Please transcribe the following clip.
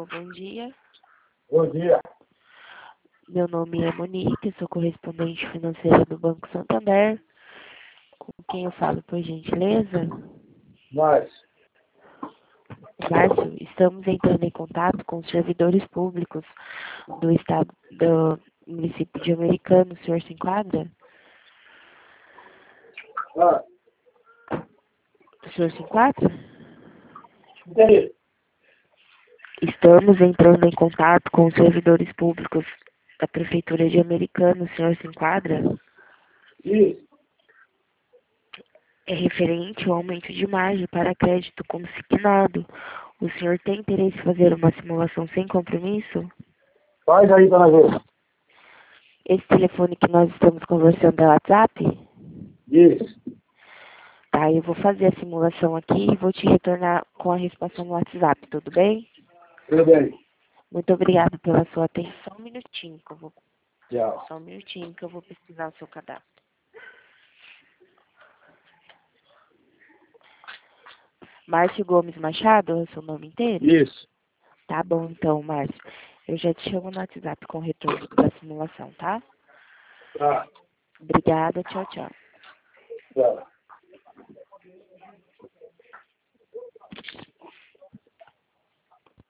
Alô, bom dia. Bom dia. Meu nome é Monique, sou correspondente financeira do Banco Santander. Com quem eu falo, por gentileza? Márcio. Márcio, estamos entrando em contato com os servidores públicos do estado do município de Americana. O senhor se enquadra? Ah, O senhor se enquadra? entendi. Estamos entrando em contato com os servidores públicos da Prefeitura de Americana. O senhor se enquadra? Isso. É referente ao aumento de margem para crédito consignado. O senhor tem interesse em fazer uma simulação sem compromisso? Faz aí pra nós ver. Esse telefone que nós estamos conversando é o WhatsApp? Isso. Tá, eu vou fazer a simulação aqui e vou te retornar com a resposta no WhatsApp, tudo bem? Tudo bem. Muito obrigada pela sua atenção. Um minutinho que eu vou... Tchau. Só um minutinho que eu vou pesquisar o seu cadastro. Márcio Gomes Machado, é o seu nome inteiro? Isso. Tá bom então, Márcio. Eu já te chamo no WhatsApp com o retorno da simulação, tá? Tá. Obrigada, tchau, tchau. Tchau.